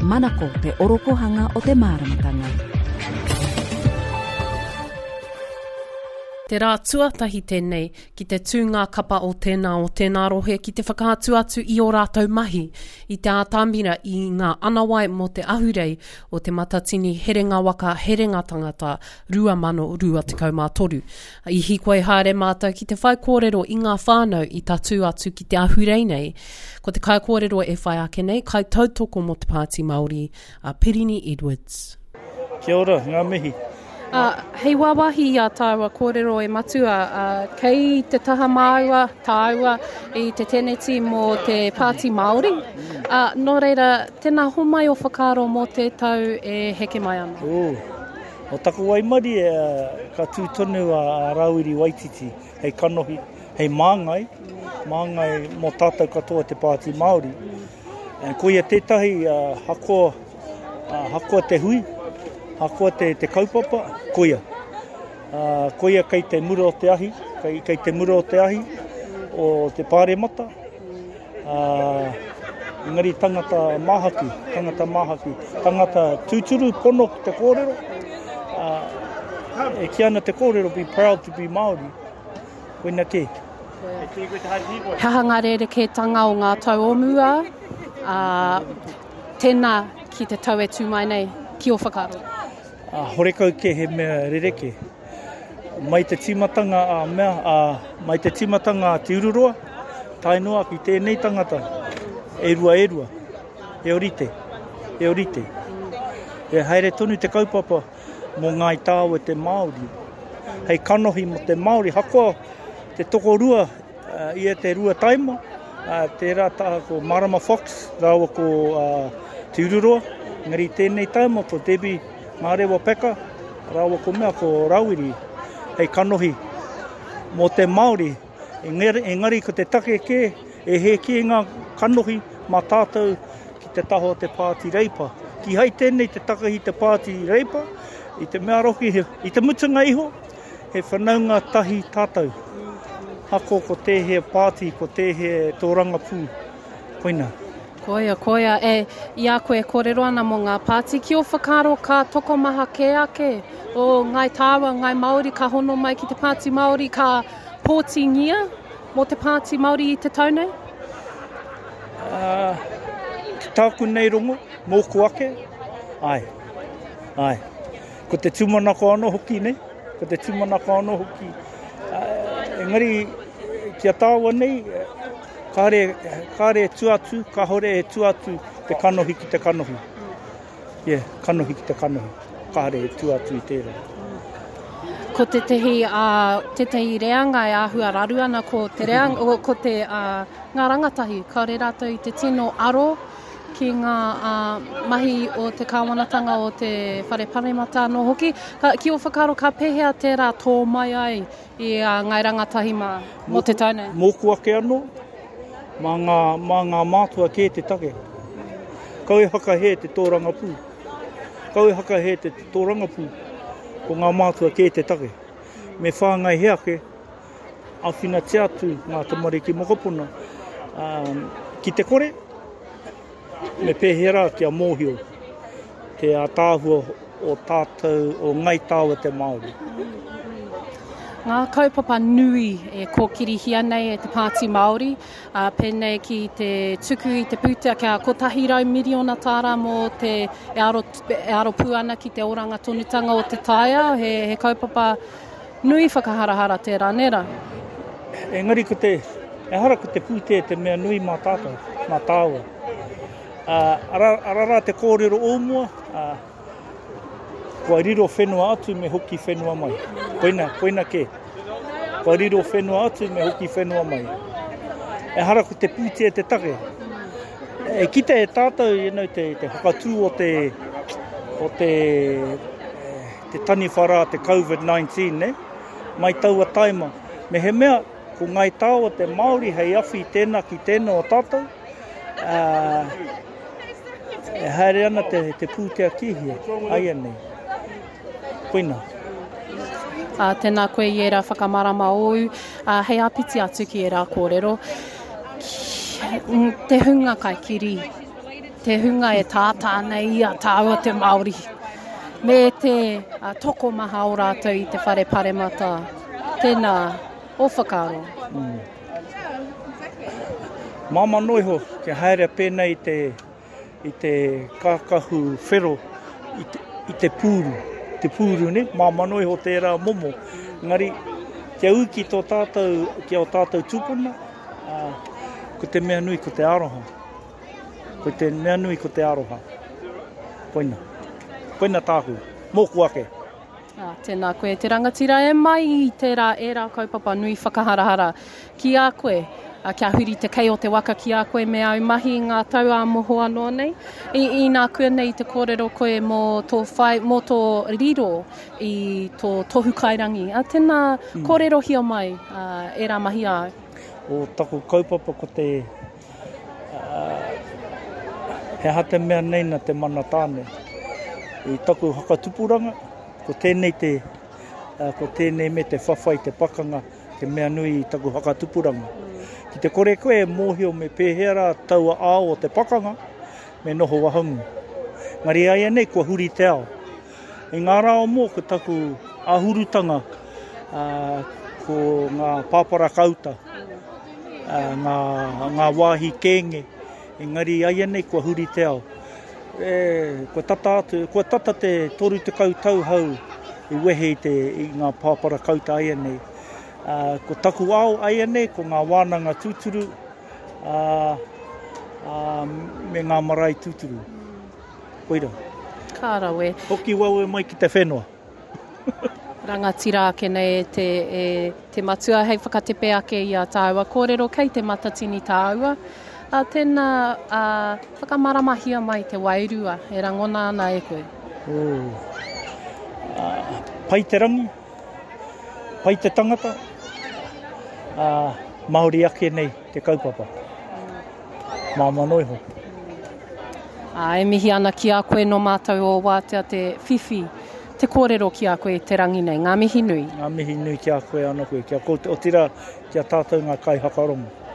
manako te orokohanga o te māramatanga. Te rā tuatahi tēnei ki te tūngā kapa o tēnā rohe ki te whakaatu atu i o rātou mahi i te ātāmira i ngā anawai mo te ahurei o te matatini herenga waka herenga tangata 2023. I hikoe haere mātou ki te whai kōrero i ngā whānau i tatu atu ki te ahurei nei. Ko te kai kōrero e whai ake nei, kai tautoko mo te Pāti Māori, Pirini Edwards. Kia ora, ngā mihi. Hei wawahi a tāua kōrero e matua, kei te taha māua, tāua i te teneti mō te Pāti Māori. Nō reira, tēnā homai o whakaro mō te tau e heke mai ana. O taku waimari, ka tūtonu a Rauiri Waititi, hei kanohi, hei māngai mō tātou katoa te Pāti Māori. Koia tētahi hakoa te hui, hakoa te kaupapa, koia. Koia kei te mura o te ahi, kei te mura o te ahi, o te pāremata. Engari tangata mahaki, tangata tūturu pono ki te kōrero. E ki ana te kōrero, be proud to be Māori. Koina ke. Hahanga rere ke tanga o ngā tau omua, tēnā ki te tau e tūmai nei, ki o whakaro. Horekau ke he mea rereke. Mai te timatanga mai te timatanga te ururoa, tainoa ki tēnei tangata, e rua, e orite. E haere tonu te kaupapa mō ngai tāua te Māori. Hei kanohi mo te Māori, hakoa te tokorua, ia te rua taima, te rata ko Marama Fox, rawa ko te ururoa, ngari tēnei taima ko Debbie Mārewa Peka, rawa ko mea ko Rauiri, hei kanohi mō te Māori, engari ko te take ke, e he ki ngā kanohi mā tātou ki te taho te Pāti Reipa. Ki hai tēnei te takahi te Pāti Reipa, i te mea roki, i te mutunga iho, he whanaunga tahi tātou. Hako ko te he Pāti, ko te he tōranga pū. Koina. Koia, i a koe kōrero ana mo ngā Pāti. Ki o whakaro ka toko maha ke ake, o ngai tāua, ngai Māori, ka hono mai ki te Pāti Māori, ka pōti ngia mo te Pāti Māori i te taunei? Ki tāku nei rongo, mōku ake, ai. Ko te tūmanako anō hoki nei, engari, kia tāua nei, kāre tuatu, ka hore e tuatu te kanohi ki te kanohi. Kanohi ki te kanohi. Kāre e tuatu i tērā. Ko te tehi reanga e āhua raru ana ko te reanga, ko te ngā rangatahi, kaore rātou i te tino aro ki ngā mahi o te kāwanatanga o te whare paremata no hoki. Ki o whakaro ka pehea tērā tō mai ai i ngai rangatahi mo te taunei. Mōku ake anō. Mā ngā mātua kē te take. Kau e hakahe te tōranga pū. Ko ngā mātua kē te take. Me whāngai heake, awhina te atu ngā tamariki mokopuna. Ki te kore, me pēhera kia mōhio. Te ātāhua o tātou, o ngai tāua te Māori. Ngā kaupapa nui e kōkirihia nei e te Pāti Māori, pēnei ki te tuku i te pūtea kia kotahirau miliona tāra mō te e aro puana ki te oranga tonutanga o te taia, he kaupapa nui whakaharahara tērā nera. Engari e hara ko te pūtea te mea nui mā tātou, mā tāua. Arara te kōrero ōmua, kua riro whenua atu me hoki whenua mai. Koina ke. Kua riro whenua atu me hoki whenua mai. E hara ko te pūtea te take. E kita e tātou te hakatū o te tani whara, te COVID-19, ne? Mai taua taima. Me he mea, ko ngai tāua te Māori hei awhi tēnā ki tēnā o tātou. E haere ana te pūtea kihia. Ai anei. Koina. Tēnā koe i era whakamarama ou, hei apiti atu ki era kōrero. Te hunga kai kiri, te hunga e tātā nei ia tāua te Māori. Me te toko maha o rātou i te whare paremata. Tēnā, o whakaro. Māma noiho, ke haere pēnei i te kākahu whero i te pūru. Te pūru, ne? Māma noiho tērā momo. Ngari, kia uki tō tātou, kia o tātou tūpuna, ko te mea nui ko te aroha. Ko te mea nui ko te aroha. Koina. Koina tāku. Mōku ake. Tēnā koe, te rangatira e mai i tērā era kaupapa nui whakaharahara. Ki a koe, kia huri te kei o te waka ki a koe me au mahi ngā tau a moho anō nei. I nā koe nei te kōrero koe mō tō riro i tō tohu kairangi. Tēnā kōrero hia mai, e rā mahi au. O taku kaupapa ko te he hate mea nei na te mana tāne. I taku hakatupuranga, ko tēnei me te whawhai, te pakanga, te mea nui i taku hakatupuranga. Ki te kore koe mōhio me pēhera taua ao o te pakanga, me noho wahungu. Ngari aia nei, kua huri te ao. I ngā rao mō, ko taku ahurutanga, ko ngā pāpara kauta, ngā wāhi kēnge. Engari aia nei, kua huri te ao. Kua tata te toru te kautau hau i wehe i ngā pāpara kauta aia nei. Ko taku ao aia nei, ko ngā wānanga tūturu me ngā marae tūturu. Koira. Kārawe. Hoki wau e mai ki te whenua. Rangatira ake nei te matua hei whakatepe ake i a tāua. Kōrero kei te matatini tāua. Tēnā whakamaramahia mai te wairua, e rangona ana e koe. Pai te rangi, pai te tangata, Māori ake nei te kaupapa. Māma noiho. E mihi ana ki a koe no mātou o wātea te whiwhi, te kōrero ki a koe te rangi nei, ngā mihi nui. Ngā mihi nui ki a koe ana koe, o tira kia tātou ngā kai hakarongo.